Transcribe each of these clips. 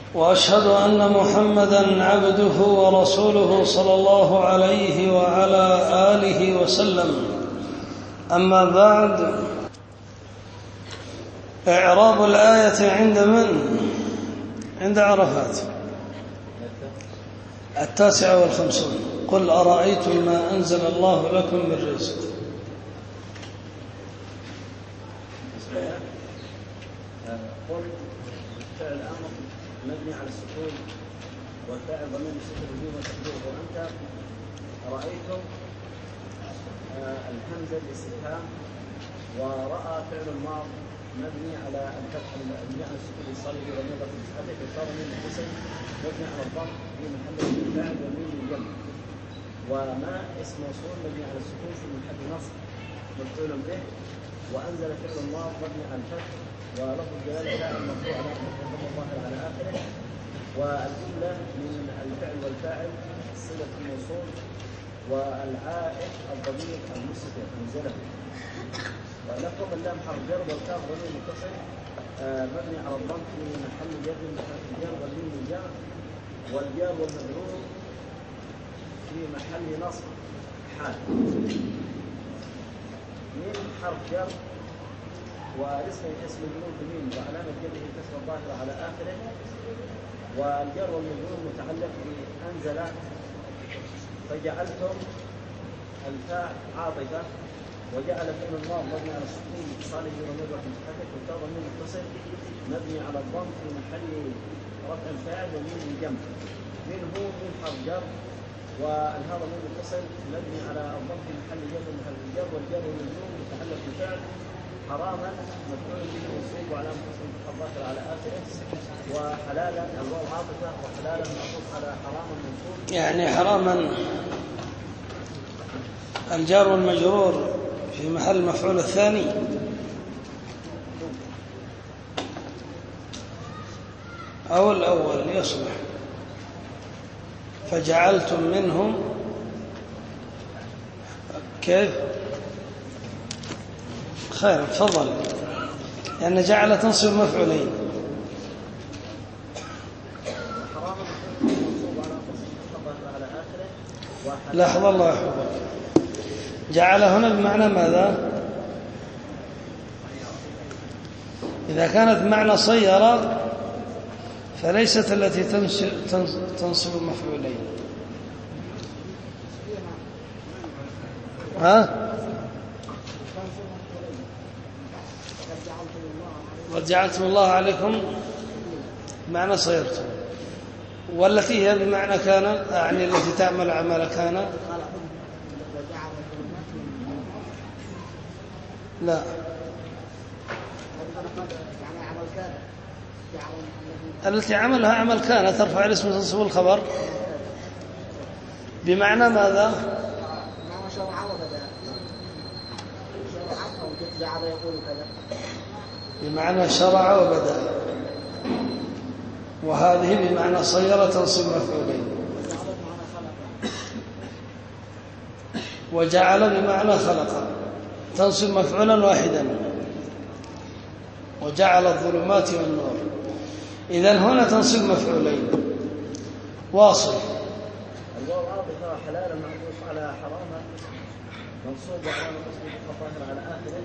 وأشهد أن محمدًا عبده ورسوله صلى الله عليه وعلى آله وسلم. أما بعد، إعراب الآية عند من؟ عند عرفات 59. قل أرأيتم ما أنزل الله لكم من رزق. قل فعل الأمر مبني على السكون والفاعل ضمير مستتر به وتقديره أنت. أرأيتم الهمزة الاستفهام، ورأى فعل الماض مبني على الفتح مبني على السكون الصالح ضمير مستتر وصار من الحسن مبني على الضم في محل الفاعل ومين الجمع. وما اسم موصول مبني على السكون في محل نصب مفعول به. وأنزل فعل الماض مبني على الفتح ولفظ الجلالة فاعل مرفوع على ضم الظاهر على آخره. والجملة من الفعل والفاعل صلة الموصول، والعائد الضمير المستتر أنزله. ولكم اللام حرف جر والكاف ضمير متصل مبني على الضم في محل جر جر والميم الجر، والجار والمجرور في محل نصب حال. ميم حرف جر اسم الجنود ميم وعلامة جره كسر الظاهرة على آخره. والجر والمجرور متعلق بأنزل، فجعلتم الفاء عاطفة، وجعل فعل الماض مبني على السكون اتصاله بضمير متحرك والتاء ضمير متصل مبني على الضم في محل رفع الفاعل ومين الجمع. من هو من حرف جر، والهاء ضمير متصل مبني على الضم في محل جر ومحل الجر، والجر والمجرور متعلق بفعل. حراما مفعول به منصوب وعلامة نصبه الظاهر على آخره. وحلالا الواو عاطفة، وحلالا معطوف على حراما منصوب. يعني حراما الجار والمجرور في محل المفعول الثاني. أو الأول يصلح. فجعلتم منهم كيف؟ خير، تفضل. لأن جعل تنصب مفعولين. لاحظ الله يحفظك، جعل هنا بمعنى ماذا؟ إذا كانت بمعنى صير فليست التي تنصب مفعولين. وجعلتم الله عليكم بمعنى صيرتم، والتي هي بمعنى كان، يعني التي تعمل عمل كان. لا، التي عملها عمل كان ترفع الاسم تنصب الخبر بمعنى ماذا؟ بمعنى شرع وبدأ. وهذه بمعنى صير تنصب مفعولين. وجعل بمعنى خلق تنصب مفعولا واحدا. وجعل الظلمات والنور. إذن هنا تنصب مفعولين. واصل. الواو عاطفة حلالا معطوف على حراما منصوب وعلامة نصبه الظاهر على آخره.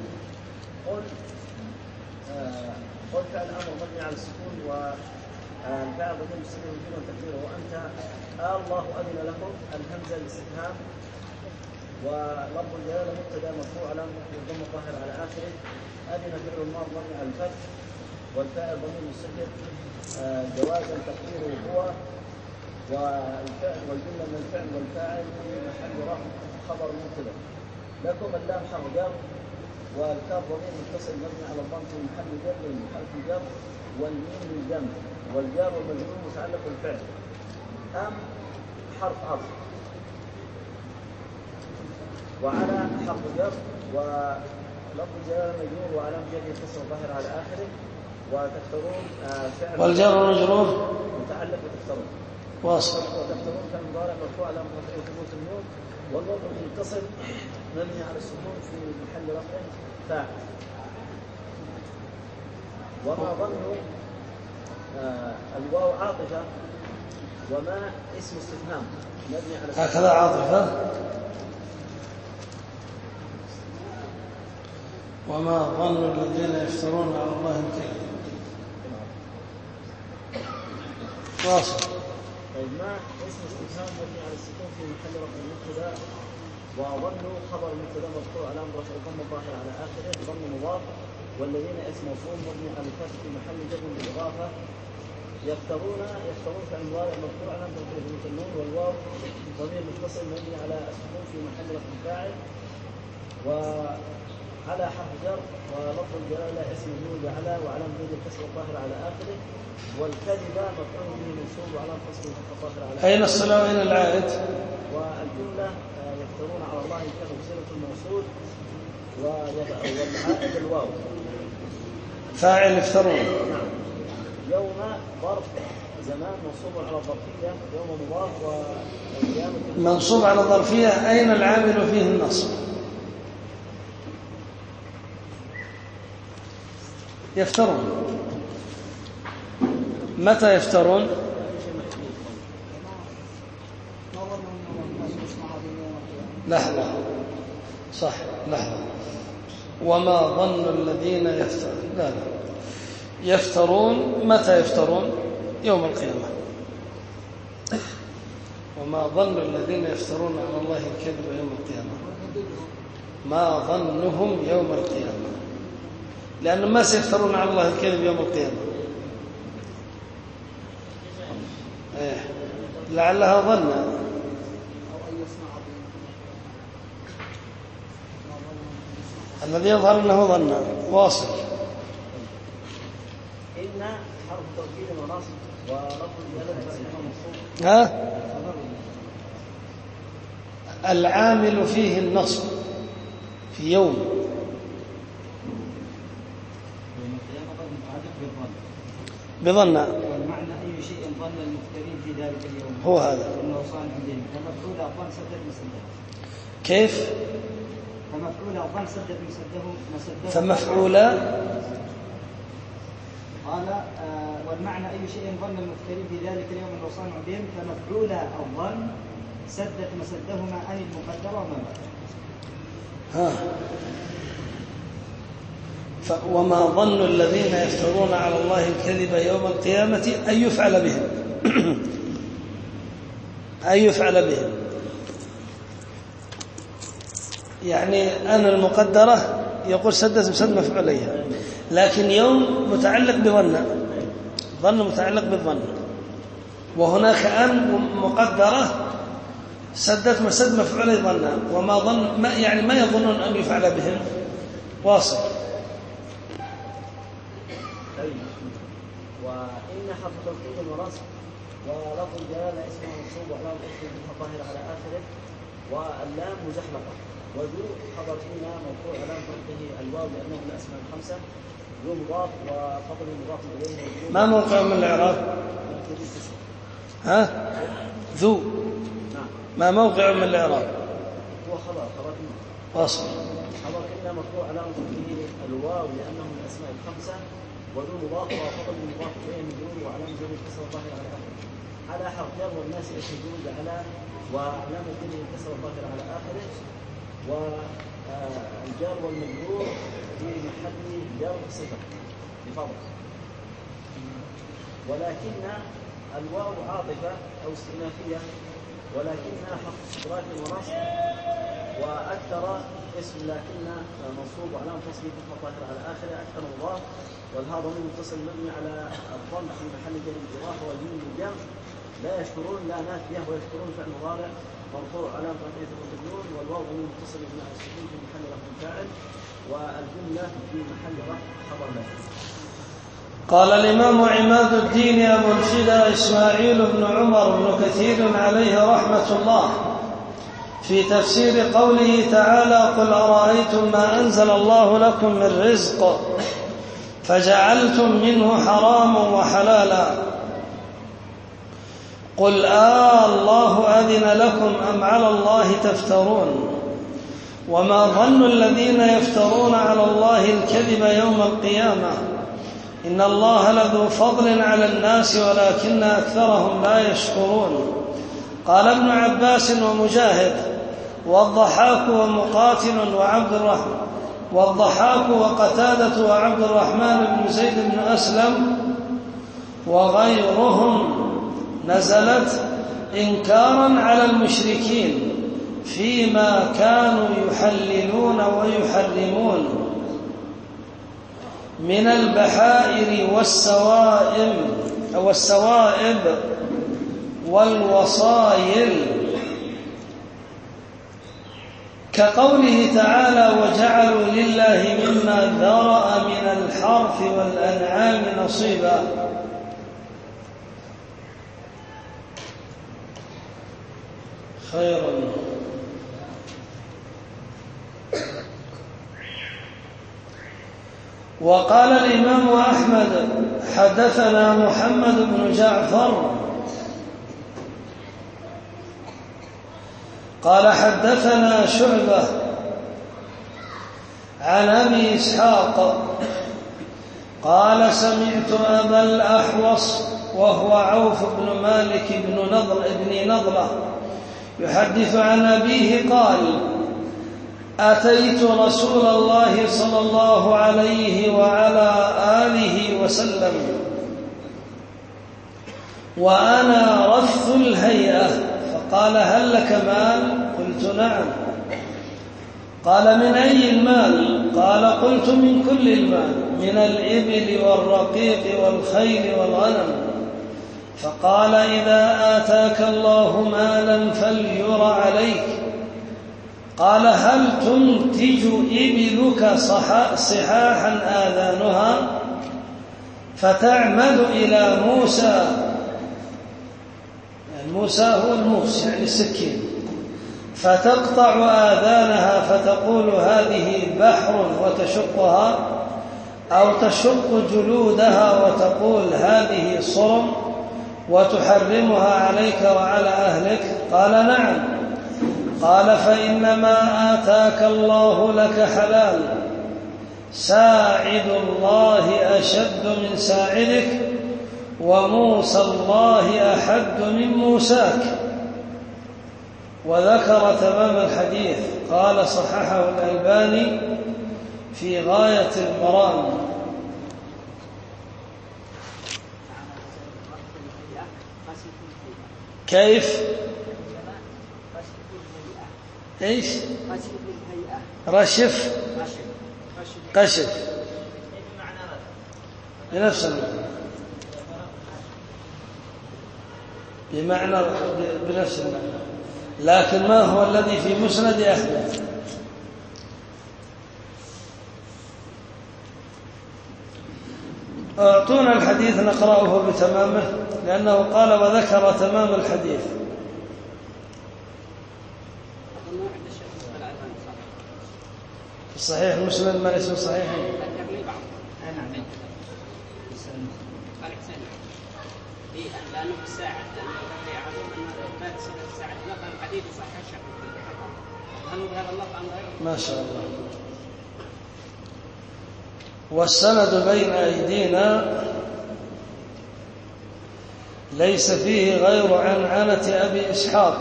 قل فعل الأمر مبني على السكون والفاعل ضمير مستتر وجوبا تقديره وأنت. الله أذن لكم الهمزة الاستفهام، ولفظ الجلالة مبتدأ مرفوع علامة الضم الظاهر على آخره. أذن فعل الماض مبني على الفتح، والفاعل ضمير مستتر جوازا تقديره هو. والجملة من الفعل والفاعل في محل رفع خبر مبتدأ. لكم اللام حرف جر، والكاف ضمير متصل مبني على الضم في محل جر حرف الجر، والميم للجمع، والجار والمجرور متعلق بالفعل. حرف عطف، وعلى حرف جر، ولفظ الجلالة مجرور وعلامة جره كسر الظاهر على آخره. وتكثرون فعل والجر والمجرور متعلق بتكثرون. واصل. وتكثرون كان مضارع مرفوع علامة رفعه ثبوت النون، والوضع المتصل مبني على السكون في محل رفع فاعل. وما ظن الواو عاطفة وما اسم استفهام مبني على هكذا عاطفة وما ظن الذين يفترون على الله الكذب واصل. طيب ما اسم استفهام مبني على السكون في محل رفع المبتدا وظنوا خبر المبتدا مرفوع علامة رفع الضم الظاهر على آخره ضم مضاف والذين اسم موصول مبني على الفتح في محل جر بالإضافة يفترون فعل مضارع مرفوع علامة رفعه النون والواو ضمير متصل مبني على السكون في محل رفع فاعل وعلى حرف جر ولفظ الجلالة اسم مجرور على وعلامة جر الكسر الظاهر على آخره والكذب مفعول به منصوب وعلامة فصله الظاهر على آخره. أين الصلة وأين العائد؟ والجملة يفترون على الله الكذب صلة الموصول والعائد الواو فاعل يفترون. نعم. يوم ظرف زمان منصوب على الظرفية يوم مضاف والقيامة منصوب على الظرفية أين العامل فيه النصب؟ يفترون. متى يفترون؟ لحظة صح لحظة وما ظن الذين يفترون لا يفترون متى يفترون؟ يوم القيامة. وما ظن الذين يفترون على الله الكذب يوم القيامة ما ظنهم يوم القيامة لأنهم ما سيفترون على الله الكذب يوم القيامة. لعلها ظن الذي يظهر أنه ظن. واصل. إن حرف توكيد ونصب ولفظ الجلالة منصوب. ها العامل فيه النصب في يوم بظن والمعنى أي شيء ظن المفترين في ذلك اليوم هو هذا إنه صان عندهم فمفعول الظن سدد مسده. كيف؟ فمفعول الظن سدد مسده فمفعول قال والمعنى أي شيء ظن المفترين في ذلك اليوم إنه صان عندهم فمفعول الظن سدد مسدهما أي المقدر وما ها وما ظن الذين يفترون على الله الكذب يوم القيامة أن يفعل بهم أن يفعل بهم يعني أنا المقدرة يقول سدد مسد مفعوليها لكن يوم متعلق بظن ظن متعلق بالظن وهناك أن مقدرة سدد مسد مفعولي ظن وما ظن يعني ما يظنون أن يفعل بهم. واصل. وإن حرف توكيد ونصب ولفظ الجلالة اسم منصوب وعلامة رفعه الظاهر على آخره واللام مزحلقة وذو خبر إن مرفوع علامة رفعه الواو لأنه من الأسماء الخمسة ذو مضاف وفضل مضاف إليه ما موقع من الإعراب؟ ها ذو ما موقع من الإعراب؟ هو خبر إن. واصل. خبر إن مرفوع علامة رفعه الواو لأنه من الأسماء الخمسة وذو مضاف وفضل مضاف إليه مجرور وعلامة جر الكسر الظاهر على آخره على حرف جر والناس يسجدون على وعلامة جر الكسر الظاهر على آخره والجار والمجرور في محل جر صفة بفضل ولكن الواو عاطفة أو استئنافية ولكنها حرف استدراك ونصب وأكثر اسم لكن منصوب وعلامة فصله فتحة ظاهرة على آخره أكثر مضاف والها ضمير متصل مبني على الضم في محل جر الإضافة والجيم بالجمع لا يشكرون لا نافية ويشكرون فعل مضارع مرفوع علامة رفعه المجرور والواو ضمير متصل مبني على السكون في محل رفع فاعل والجملة في محل رفع خبر له. قال الإمام عماد الدين أبو الفدا إسماعيل بن عمر بن كثير عليه رحمة الله في تفسير قوله تعالى قل أرأيتم ما أنزل الله لكم من رزق فجعلتم منه حراما وحلالا قل الله أذن لكم أم على الله تفترون وما ظن الذين يفترون على الله الكذب يوم القيامة إن الله لذو فضل على الناس ولكن أكثرهم لا يشكرون. قال ابن عباس ومجاهد والضحاك ومقاتل والضحاك وقتادة وعبد الرحمن بن زيد بن أسلم وغيرهم نزلت إنكارا على المشركين فيما كانوا يحللون ويحرمون من البحائر والسوائب والوصايل، كقوله تعالى وجعلوا لله مما ذرأ من الحرث والأنعام نصيبا. خيرا. وقال الإمام أحمد حدثنا محمد بن جعفر قال حدثنا شعبة عن أبي إسحاق قال سمعت أبا الأحوص وهو عوف بن مالك بن نضلة يحدث عن أبيه قال أتيت رسول الله صلى الله عليه وعلى آله وسلم وأنا رث الهيئة فقال هل لك مال؟ قلت نعم. قال من أي المال؟ قال قلت من كل المال، من الإبل والرقيق والخيل والغنم. فقال إذا آتاك الله مالا فلير عليك. قال هل تنتج إبلك صحاحا آذانها فتعمد إلى موسى، يعني موسى هو الموس يعني السكين، فتقطع آذانها فتقول هذه بحر وتشقها، أو تشق جلودها وتقول هذه صرم وتحرمها عليك وعلى أهلك؟ قال نعم. قال فإنما آتاك الله لك حلال، ساعد الله أشد من ساعدك، وموسى الله أحد من موساك. وذكر تمام الحديث. قال صححه الألباني في غاية المرام. كيف؟ ايش؟ رشف قشف بنفس المعنى، بنفس المعنى، لكن ما هو الذي في مسند أحمد؟ أعطونا الحديث نقرأه بتمامه، لأنه قال وذكر تمام الحديث. صحيح مسلم ما ليس صحيح. ما شاء الله. والسند بين أيدينا ليس فيه غير عنعنة أبي إسحاق،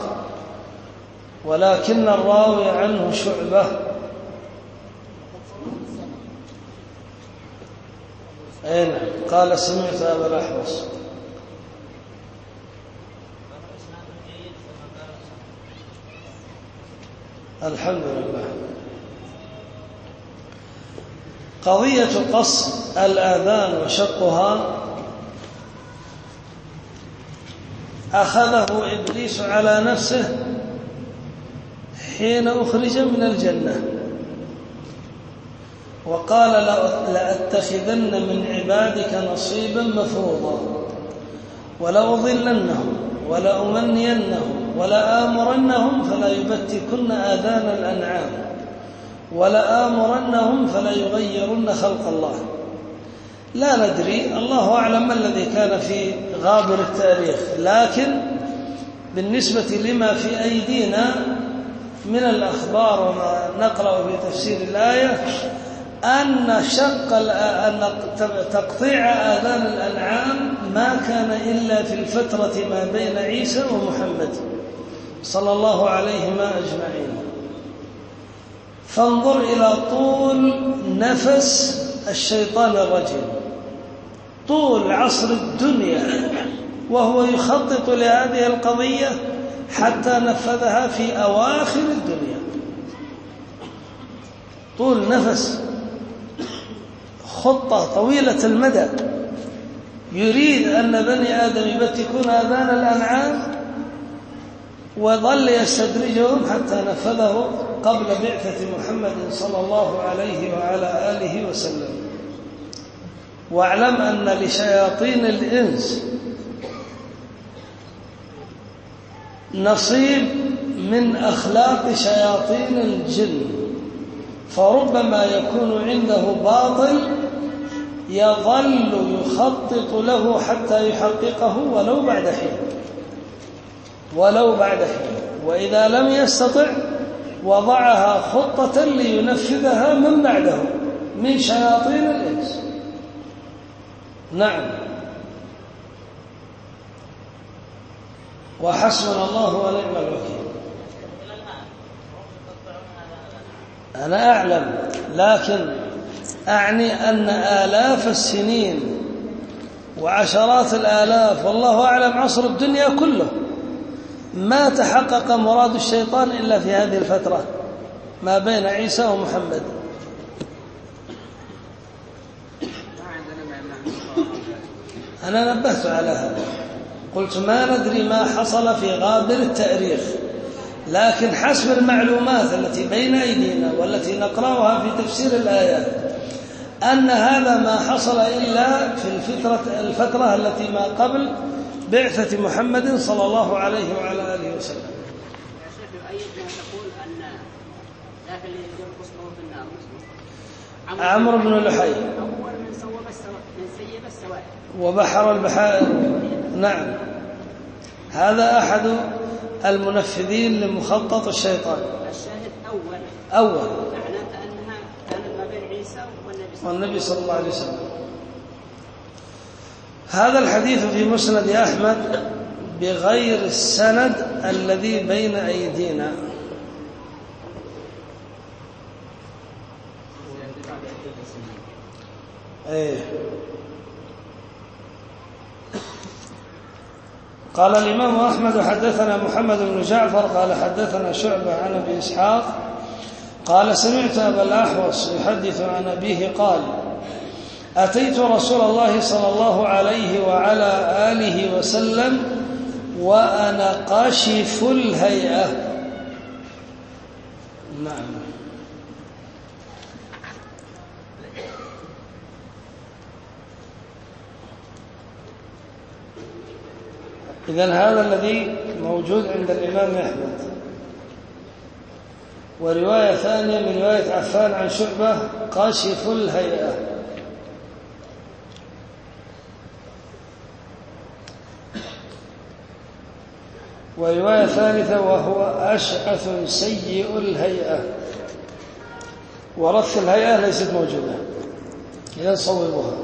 ولكن الراوي عنه شعبة. أين قال سمعت أبا الأحوص. الحمد لله. قضية قص الآذان وشقها أخذه إبليس على نفسه حين أخرج من الجنة، وقال لأتخذن من عبادك نصيبا مفروضا ولأضلنهم ولأمنينهم ولآمرنهم فلا يبتكن آذان الأنعام ولآمرنهم فلا يغيرن خلق الله. لا ندري، الله أعلم ما الذي كان في غابر التاريخ، لكن بالنسبة لما في أيدينا من الأخبار وما نقرأ في تفسير الآية أن تقطيع آذان الأنعام ما كان إلا في الفترة ما بين عيسى ومحمد صلى الله عليهما أجمعين. فانظر إلى طول نفس الشيطان الرجيم، طول عصر الدنيا وهو يخطط لهذه القضية حتى نفذها في أواخر الدنيا. طول نفس، خطة طويلة المدى، يريد أن بني آدم يبتكون آذان الأنعام وظل يستدرجهم حتى نفذه قبل بعثة محمد صلى الله عليه وعلى آله وسلم. واعلم أن لشياطين الإنس نصيب من أخلاق شياطين الجن، فربما يكون عنده باطل يظل يخطط له حتى يحققه ولو بعد حين، وإذا لم يستطع وضعها خطة لينفذها من بعده من شياطين الإنس. نعم، وحسبنا الله ونعم الوكيل. أنا أعلم، لكن أعني أن آلاف السنين وعشرات الآلاف والله أعلم عصر الدنيا كله ما تحقق مراد الشيطان إلا في هذه الفترة ما بين عيسى ومحمد. أنا نبهت على هذا، قلت ما ندري ما حصل في غابر التاريخ، لكن حسب المعلومات التي بين أيدينا والتي نقرأها في تفسير الآيات أن هذا ما حصل إلا في الفترة التي ما قبل بعثة محمد صلى الله عليه وعلى آله وسلم. يا شيخ يؤيد ما تقول أن ذاك اللي يرقص في النار عمرو بن لحي أول من سيب السوائل وبحر البحائر. نعم، هذا أحد المنفذين لمخطط الشيطان. الشاهد أول معناته أنها كانت ما بين عيسى والنبي صلى الله عليه وسلم. هذا الحديث في مسند أحمد بغير السند الذي بين أيدينا. قال الإمام أحمد حدثنا محمد بن جعفر قال حدثنا شعبة عن أبي إسحاق قال سمعت أبا الأحوص يحدث عن أبيه قال أتيت رسول الله صلى الله عليه وعلى آله وسلم وأنا قاشف الهيئة. نعم، إذن هذا الذي موجود عند الإمام أحمد. ورواية ثانية من رواية عفان عن شعبة قاشف الهيئة. ورواية ثالثة وهو أشعث سيء الهيئة. ورث الهيئة ليست موجودة، إذن صوبوها.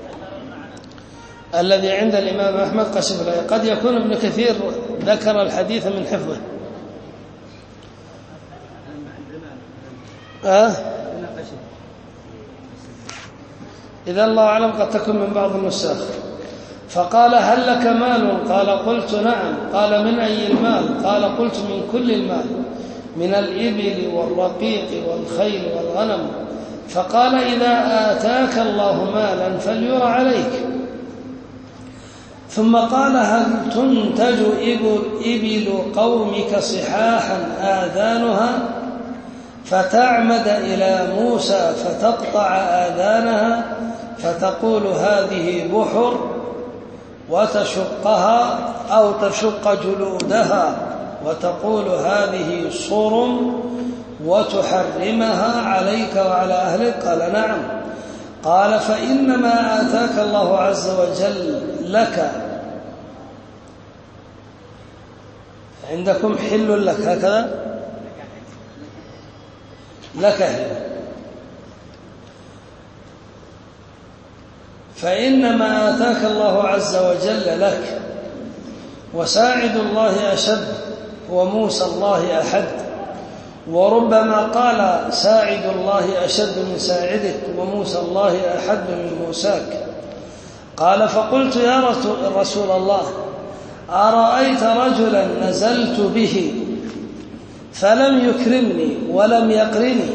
الذي عند الإمام أحمد قشف الهيئة. قد يكون ابن كثير ذكر الحديث من حفظه. إذا الله أعلم قد تكون من بعض النساخ. فقال هل لك مال؟ قال قلت نعم. قال من أي المال؟ قال قلت من كل المال، من الإبل والرقيق والخيل والغنم. فقال إذا آتاك الله مالا فليرى عليك. ثم قال هل تنتج إبل قومك صحاحا آذانها فتعمد إلى موسى فتقطع آذانها فتقول هذه بحر وتشقها أو تشق جلودها وتقول هذه صرم وتحرمها عليك وعلى أهلك؟ قال نعم. قال فإنما آتاك الله عز وجل لك، عندكم حل لك، هكذا لك حل. فإنما آتاك الله عز وجل لك، وساعد الله أشد وموسى الله أحد. وربما قال ساعد الله أشد من ساعدك وموسى الله أحد من موساك. قال فقلت يا رسول الله أرأيت رجلا نزلت به فلم يكرمني ولم يقرني،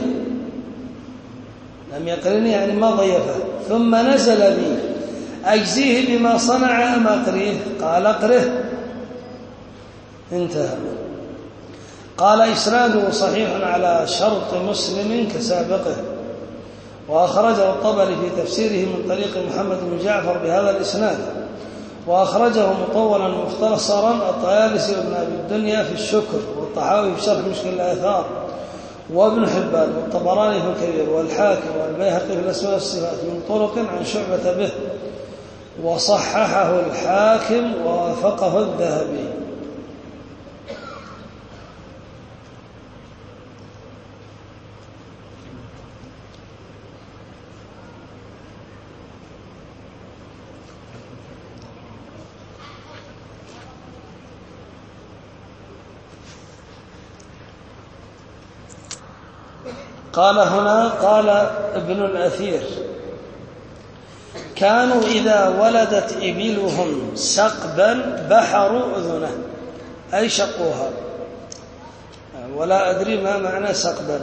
لم يقرني يعني ما ضيفه، ثم نزل بي أجزيه بما صنع أم أقريه؟ قال أقره. انتهى. قال إسناده صحيح على شرط مسلم كسابقه، وأخرجه الطبري في تفسيره من طريق محمد بن جعفر بهذا الإسناد، وأخرجه مطولا مختصرا الطيالسي وابن أبي الدنيا في الشكر، والطحاوي في شرح مشكل الآثار، وابن حبان والطبراني في الكبير، والحاكم والبيهقي في الأسماء والصفات من طرق عن شعبة به، وصححه الحاكم ووافقه الذهبي. قال هنا قال ابن الأثير كانوا إذا ولدت إبلهم سقبا بحروا أذنه، أي شقوها، ولا أدري ما معنى سقبا.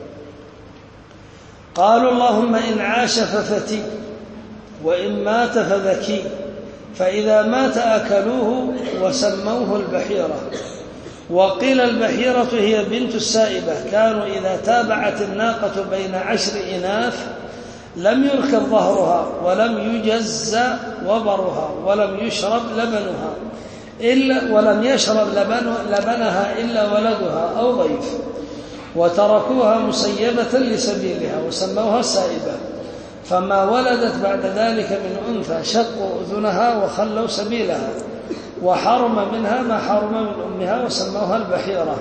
قالوا اللهم إن عاش ففتي وإن مات فذكي، فإذا مات أكلوه وسموه البحيرة. وقيل البحيرة هي بنت السائبة، كانوا إذا تابعت الناقة بين 10 إناث لم يركب ظهرها ولم يجز وبرها ولم يشرب لبنها إلا ولدها أو ضيف، وتركوها مسيبة لسبيلها وسموها سائبة. فما ولدت بعد ذلك من أنثى شقوا أذنها وخلوا سبيلها، وحرم منها ما حرم من أمها وسموها البحيرة.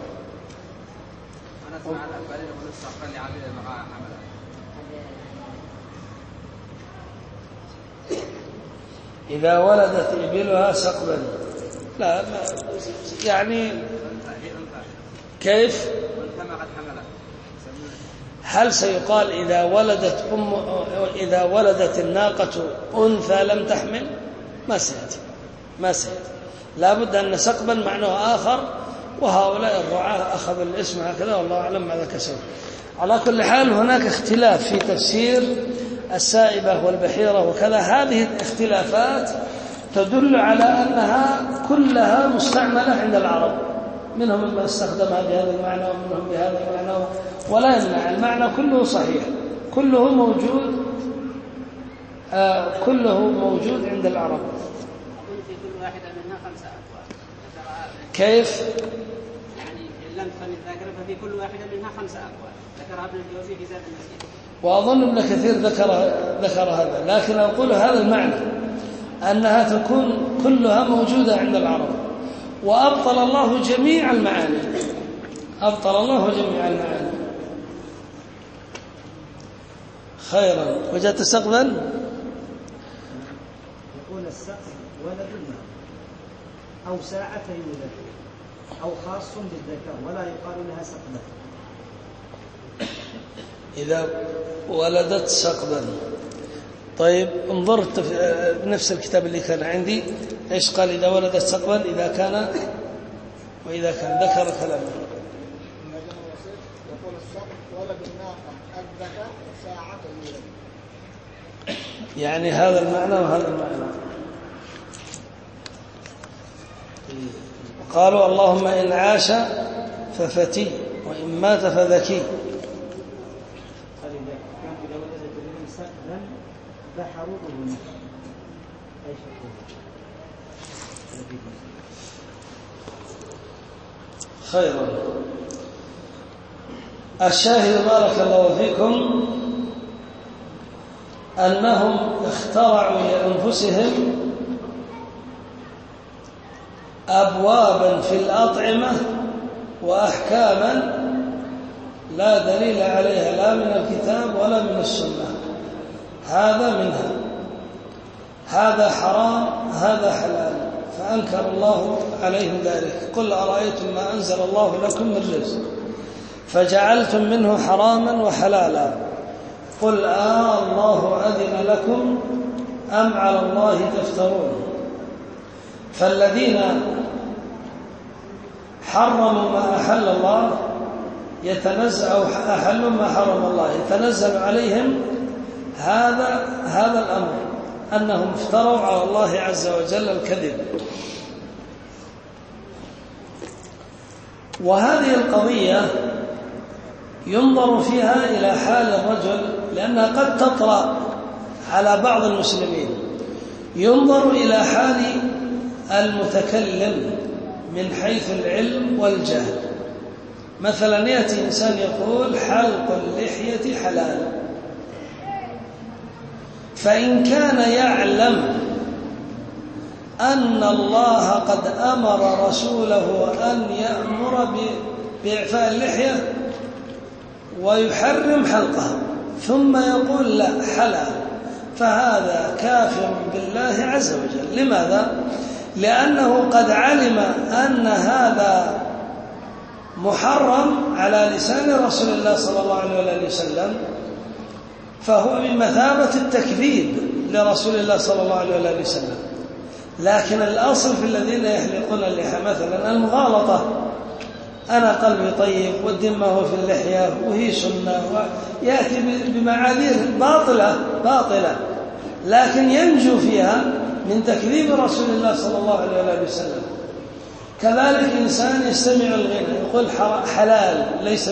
إذا ولدت إبلها سقبا، لا يعني كيف؟ هل سيقال إذا ولدت الناقة أنثى لم تحمل؟ ما سيأتي. لا بد أن سقبا معناه آخر، وهؤلاء الرعاة أخذوا الاسم هكذا، والله أعلم ماذا كسبوا. على كل حال هناك اختلاف في تفسير السائبة والبحيرة وكذا. هذه الاختلافات تدل على أنها كلها مستعملة عند العرب، منهم من استخدمها بهذا المعنى ومنهم بهذا المعنى، ولا يمنع، المعنى كله صحيح، كله موجود عند العرب. في كل واحدة منها 5 أقوال. كيف؟ يعني لم تفن الذاكرة ففي كل واحدة منها 5 أقوال، ذكرها ابن الجوزي في زاد المسيح. وأظن ابن كثير ذكر هذا، لكن أقول هذا المعنى أنها تكون كلها موجودة عند العرب. وأبطل الله جميع المعاني، خيرا. وجدت سقفا؟ يقول السقف ولد الماء أو ساعة يولد أو خاص بالذكر، ولا يقال لها سقفا. إذا ولدت سقفا. طيب انظر بنفس الكتاب اللي كان عندي إيش قال إذا ولدت سقفا، إذا كان ذكر كلامه. يقول السقف ولد الناقة الذكر ساعة يولد، يعني هذا المعنى وهذا المعنى. قالوا اللهم إن عاش ففتي وإن مات فذكي. خيرا. الشاهد بارك الله فيكم أنهم اخترعوا لأنفسهم أبوابا في الأطعمة وأحكاما لا دليل عليها لا من الكتاب ولا من السنة. هذا منها. هذا حرام هذا حلال، فأنكر الله عليهم ذلك. قل أرأيتم ما أنزل الله لكم من رزق فجعلتم منه حراما وحلالا قل الله أذن لكم أم على الله تفترون. فالذين حرموا ما أحل الله يتنزل أو أحلوا ما حرم الله يتنزل عليهم هذا الأمر، أنهم افتروا على الله عز وجل الكذب. وهذه القضية ينظر فيها إلى حال الرجل، لأنها قد تطرأ على بعض المسلمين. ينظر إلى حال المتكلم من حيث العلم والجهل. مثلا يأتي إنسان يقول حلق اللحية حلال، فإن كان يعلم أن الله قد أمر رسوله أن يأمر بإعفاء اللحية ويحرم حلقها ثم يقول لا حلال، فهذا كافر بالله عز وجل. لماذا؟ لأنه قد علم أن هذا محرم على لسان رسول الله صلى الله عليه وسلم، فهو بمثابة التكذيب لرسول الله صلى الله عليه وسلم. لكن الأصل في الذين يحلقون اللحى مثلا المغالطة، أنا قلبي طيب والدمه في اللحية وهي سنة، ويأتي بمعاذير باطلة لكن ينجو فيها من تكذيب رسول الله صلى الله عليه وسلم. كذلك إنسان يستمع الغنى يقول حلال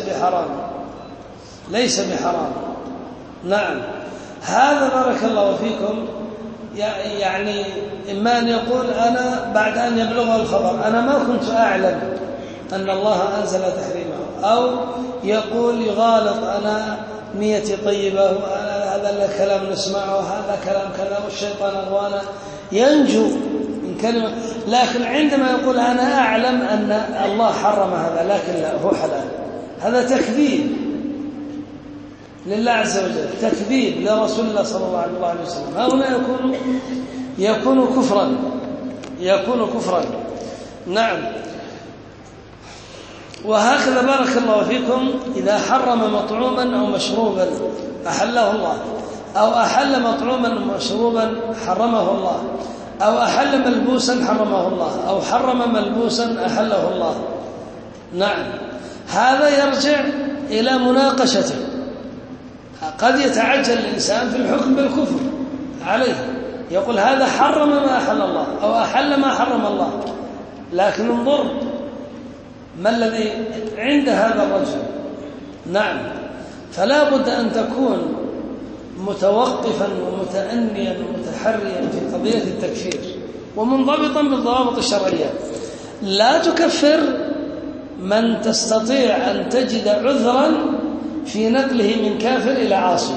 ليس بحرام. نعم، هذا بارك الله فيكم يعني إما أن يقول أنا بعد أن يبلغه الخبر أنا ما كنت أعلم أن الله أنزل تحريمه، أو يقول يغالط أنا نيتي طيبة هذا الكلام نسمعه هذا كلام كذا والشيطان أغوانا، ينجو من كلمة. لكن عندما يقول أنا أعلم أن الله حرم هذا لكن لا هو حلال، هذا تكذيب لله عز وجل، تكذيب لرسول الله صلى الله عليه وسلم. هنا يكون كفرا. نعم. وهكذا بارك الله فيكم إذا حرم مطعوما أو مشروبا أحله الله، أو أحل مطعوما ومشروبا حرمه الله، أو أحل ملبوسا حرمه الله، أو حرم ملبوسا أحله الله. نعم، هذا يرجع إلى مناقشته. قد يتعجل الإنسان في الحكم بالكفر عليه، يقول هذا حرم ما أحل الله أو أحل ما حرم الله، لكن انظر ما الذي عند هذا الرجل. نعم، فلا بد أن تكون متوقفا ومتأنيا ومتحريا في قضية التكفير ومنضبطا بالضوابط الشرعية. لا تكفر من تستطيع أن تجد عذرا في نقله من كافر إلى عاصي،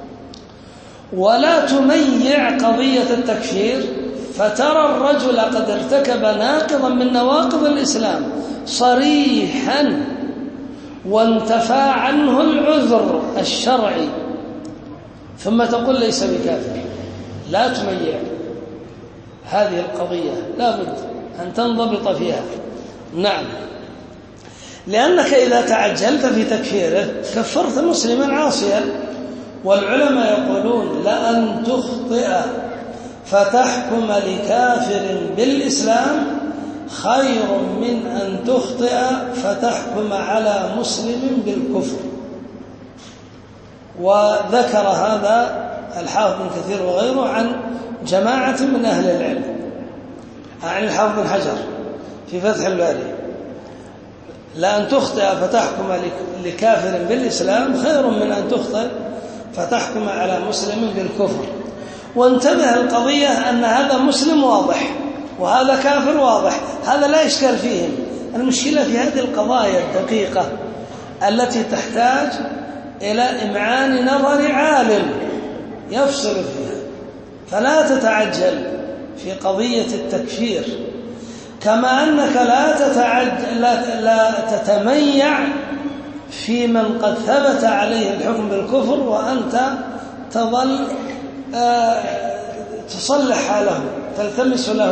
ولا تميع قضية التكفير فترى الرجل قد ارتكب ناقضا من نواقض الإسلام صريحا وانتفى عنه العذر الشرعي ثم تقول ليس بكافر. لا تميع هذه القضية، لا بد أن تنضبط فيها. نعم، لأنك إذا تعجلت في تكفيره كفرت مسلما عاصيا. والعلماء يقولون لأن تخطئ فتحكم لكافر بالإسلام خير من أن تخطئ فتحكم على مسلم بالكفر. وذكر هذا الحافظ بن كثير وغيره عن جماعة من أهل العلم، عن الحافظ بن حجر في فتح الباري، لأن تخطئ فتحكم لكافر بالإسلام خير من أن تخطئ فتحكم على مسلم بالكفر. وانتبه القضية أن هذا مسلم واضح وهذا كافر واضح، هذا لا إشكال فيهم. المشكلة في هذه القضايا الدقيقة التي تحتاج إلى إمعان نظر عالم يفصل فيها. فلا تتعجل في قضية التكفير، كما أنك لا تتميع في من قد ثبت عليه الحكم بالكفر وأنت تظل تصلح حاله، تلتمس له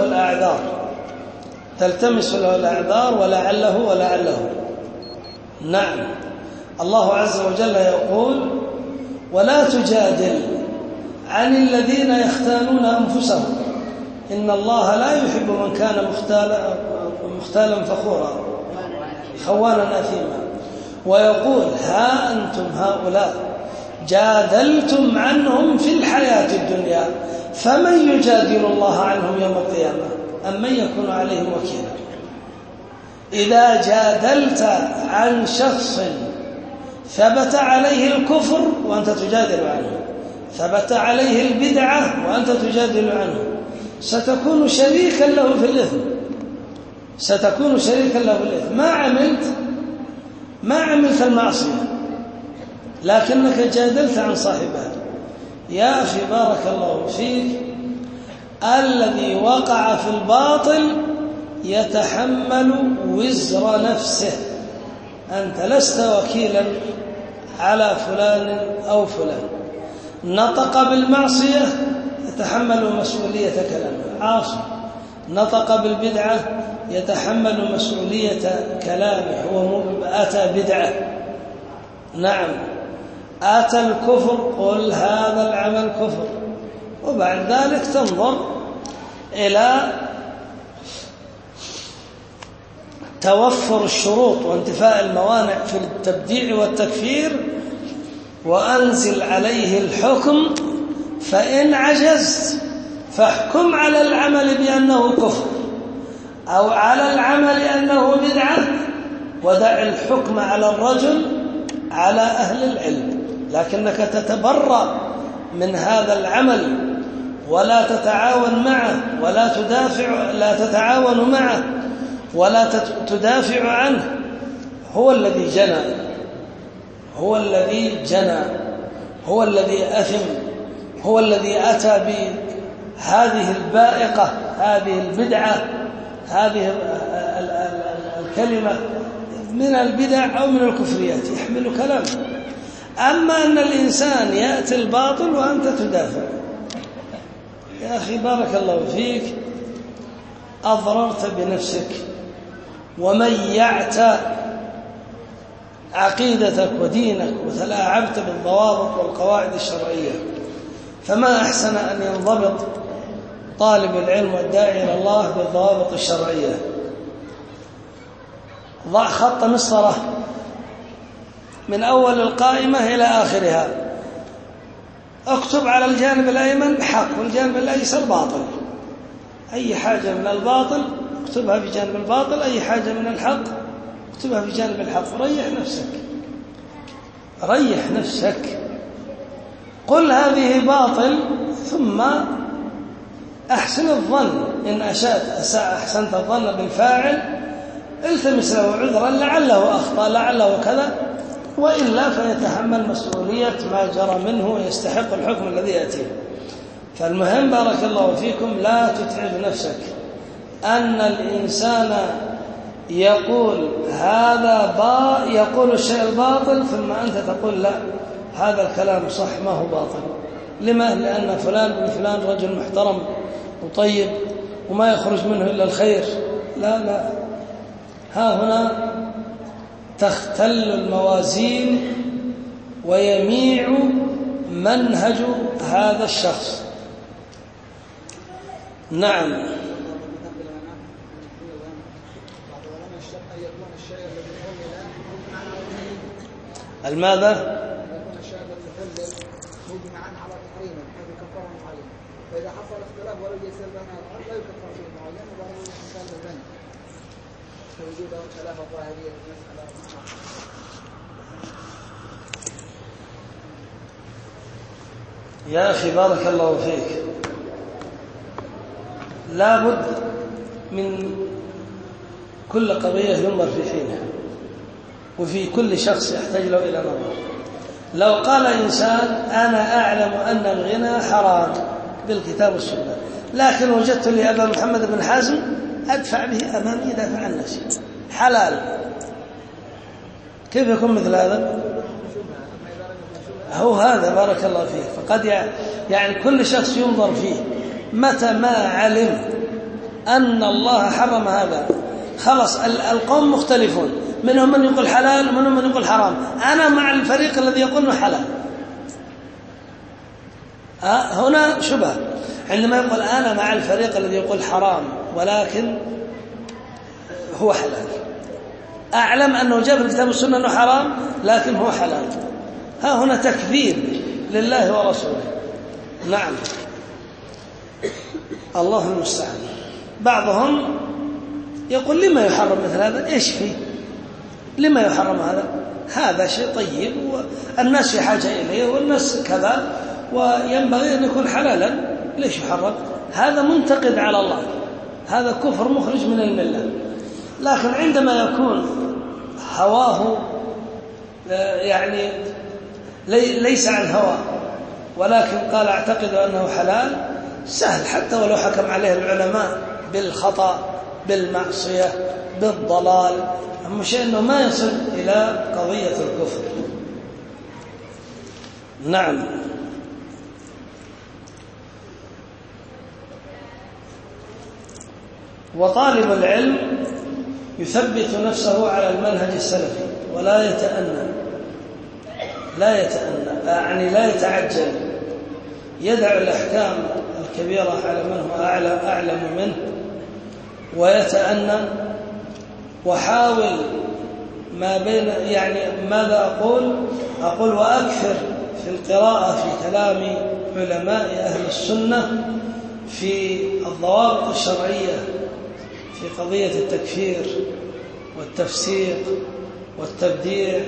الأعذار ولعله. نعم، الله عز وجل يقول: ولا تجادل عن الذين يختانون أنفسهم إن الله لا يحب من كان مختالا فخورا خوانا أثيما. ويقول: ها أنتم هؤلاء جادلتم عنهم في الحياة الدنيا فمن يجادل الله عنهم يوم القيامة أم من يكون عليهم وكيلا. إذا جادلت عن شخص ثبت عليه الكفر وأنت تجادل عنه، ثبت عليه البدعة وأنت تجادل عنه، ستكون شريكا له في الإثم. ما عملت المعصية لكنك جادلت عن صاحبها. يا أخي بارك الله فيك، الذي وقع في الباطل يتحمل وزر نفسه، أنت لست وكيلا على فلان أو فلان. نطق بالمعصية يتحمل مسؤولية كلامه، عاصي. نطق بالبدعة يتحمل مسؤولية كلامه، هو أتى بدعة. نعم، أتى الكفر، قل هذا العمل كفر. وبعد ذلك تنظر إلى توفر الشروط وانتفاء الموانع في التبديع والتكفير، وأنزل عليه الحكم. فإن عجزت فاحكم على العمل بأنه كفر أو على العمل أنه بدعة، ودع الحكم على الرجل على أهل العلم. لكنك تتبرأ من هذا العمل ولا تتعاون معه لا تتعاون معه ولا تدافع عنه. هو الذي جنى، هو الذي أثم، هو الذي أتى بهذه البائقة، هذه البدعة، هذه الكلمة من البدع أو من الكفريات، يحمل كلام. أما أن الإنسان يأتي الباطل وأنت تدافع، يا أخي بارك الله فيك، أضررت بنفسك وميعت عقيدتك ودينك وتلاعبت بالضوابط والقواعد الشرعية. فما أحسن أن ينضبط طالب العلم والداعي إلى الله بالضوابط الشرعية. ضع خط مسطرة من أول القائمة إلى آخرها، اكتب على الجانب الأيمن حق والجانب الأيسر باطل. أي حاجة من الباطل اكتبها في جانب الباطل، أي حاجة من الحق اكتبها في جانب الحق. ريح نفسك، قل هذه باطل، ثم أحسن الظن. إن أحسنت الظن بالفاعل التمس له عذرا، لعله أخطأ، لعله كذا، وإلا فيتحمل مسؤولية ما جرى منه ويستحق الحكم الذي يأتيه. فالمهم بارك الله فيكم، لا تتعب نفسك. أن الإنسان يقول يقول الشيء الباطل، ثم أنت تقول لا، هذا الكلام صح، ما هو باطل. لما؟ لأن فلان بن فلان رجل محترم وطيب وما يخرج منه إلا الخير. لا، ها هنا تختل الموازين ويميع منهج هذا الشخص. نعم. الماذا؟ يكون الشيء الذي حلل مجمعا على تحريمه بحيث كفاره معين، فإذا حصل اختلاف ولم يصير بينها لا يكفر شيء معين ولا يحصل بالبنك فوجود خلافه ظاهريه في المسألة. يا أخي بارك الله فيك، لا بد من كل قضية ينظر في حينها، وفي كل شخص يحتاج له إلى نظر. لو قال إنسان أنا أعلم أن الغنى حرام بالكتاب والسنة، لكن وجدت لي أبا محمد بن حزم أدفع به أمامي يدافع عن نفسي حلال، كيف يكون مثل هذا؟ هو هذا بارك الله فيه. فقد يعني كل شخص ينظر فيه، متى ما علم أن الله حرم هذا خلص القوم مختلفون، منهم من يقول حلال ومنهم من يقول حرام، أنا مع الفريق الذي يقول إنه حلال. هنا شبهة عندما يقول أنا مع الفريق الذي يقول حرام ولكن هو حلال، أعلم أنه جاء في الكتاب والسنة أنه حرام لكن هو حلال. ها هنا تكذيب لله ورسوله. نعم، الله المستعان. بعضهم يقول لما يحرم مثل هذا؟ إيش فيه؟ لما يحرم هذا؟ هذا شيء طيب والناس في حاجة إليه والناس كذا وينبغي أن يكون حلالا، ليش يحرم؟ هذا منتقد على الله، هذا كفر مخرج من الملة. لكن عندما يكون هواه يعني ليس عن هواه ولكن قال اعتقد أنه حلال، سهل حتى ولو حكم عليه العلماء بالخطأ بالمعصية بالضلال، أهم شيء أنه ما يصل إلى قضية الكفر. نعم. وطالب العلم يثبت نفسه على المنهج السلفي ولا يتأنى، يعني لا يتعجل، يدع الأحكام الكبيرة على من هو أعلم منه ويتأنى، وحاول ما بين يعني ماذا أقول وأكثر في القراءة في كلام علماء أهل السنة في الضوابط الشرعية في قضية التكفير والتفسيق والتبديع،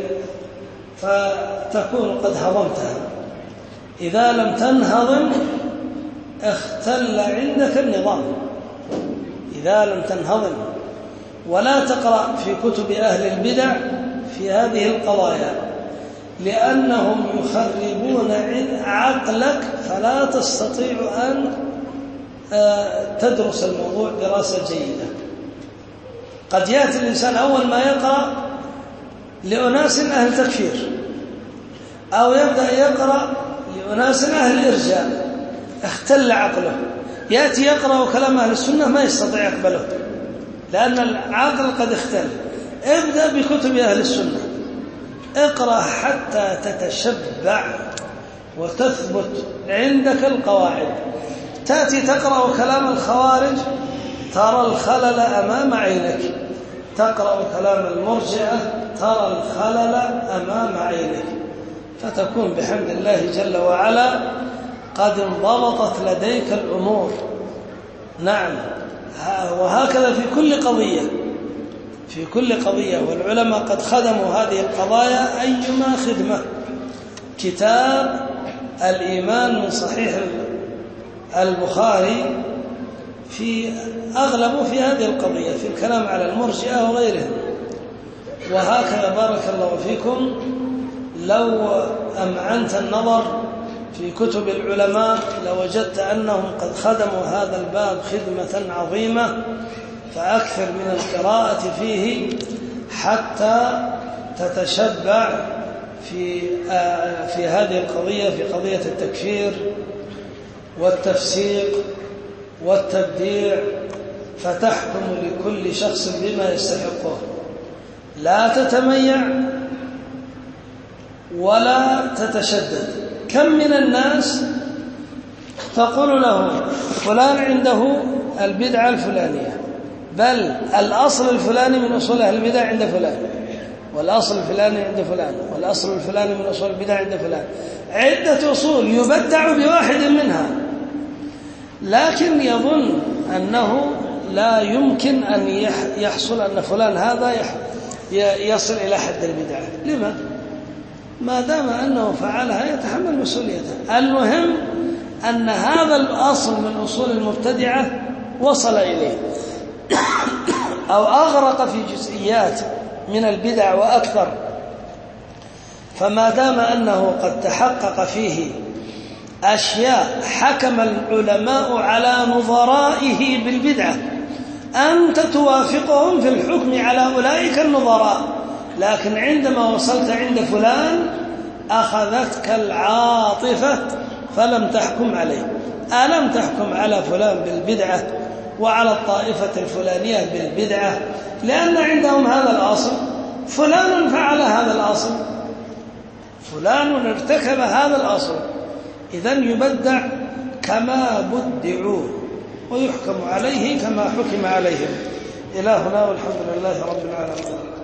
فتكون قد هضمتها. إذا لم تنهضم اختل عندك النظام. إذا لم تنهضم، ولا تقرأ في كتب أهل البدع في هذه القضايا لأنهم يخربون عقلك فلا تستطيع أن تدرس الموضوع دراسة جيدة. قد يأتي الإنسان أول ما يقرأ لأناس أهل تكفير أو يبدأ يقرأ لأناس أهل إرجاء، اختل عقله، يأتي يقرأ كلام أهل السنة ما يستطيع يقبله لأن العقل قد اختل. ابدأ بكتب أهل السنة، اقرأ حتى تتشبع وتثبت عندك القواعد. تأتي تقرأ كلام الخوارج ترى الخلل أمام عينك، تقرأ كلام المرجئة ترى الخلل أمام عينك، فتكون بحمد الله جل وعلا قد انضبطت لديك الأمور. نعم، وهكذا في كل قضية والعلماء قد خدموا هذه القضايا أيما خدمة. كتاب الإيمان من صحيح البخاري في أغلب في هذه القضية في الكلام على المرجئة وغيرهم. وهكذا بارك الله فيكم لو أمعنت النظر في كتب العلماء لوجدت أنهم قد خدموا هذا الباب خدمة عظيمة، فأكثر من القراءة فيه حتى تتشبع في هذه القضية، في قضية التكفير والتفسيق والتبديع، فتحكم لكل شخص بما يستحقه، لا تتميع ولا تتشدد. كم من الناس تقول له فلان عنده البدعة الفلانية، بل الأصل الفلاني من أصول أهل البدع عند فلان، والأصل الفلاني عند فلان، والأصل الفلاني من أصول البدع عند فلان، عدة أصول يبدع بواحد منها، لكن يظن أنه لا يمكن أن يحصل أن فلان هذا يصل إلى حد البدعة. لما؟ ما دام أنه فعلها يتحمل مسؤوليته. المهم أن هذا الأصل من أصول المبتدعة وصل إليه أو أغرق في جزئيات من البدع وأكثر، فما دام أنه قد تحقق فيه أشياء حكم العلماء على نظرائه بالبدعة، أنت توافقهم في الحكم على أولئك النظراء، لكن عندما وصلت عند فلان أخذتك العاطفة فلم تحكم عليه. ألم تحكم على فلان بالبدعة وعلى الطائفة الفلانية بالبدعة؟ لأن عندهم هذا الأصل، فلان فعل هذا الأصل، فلان ارتكب هذا الأصل، إذن يبدع كما بدعوا ويحكم عليه كما حكم عليهم. إلى هنا والحمد لله رب العالمين.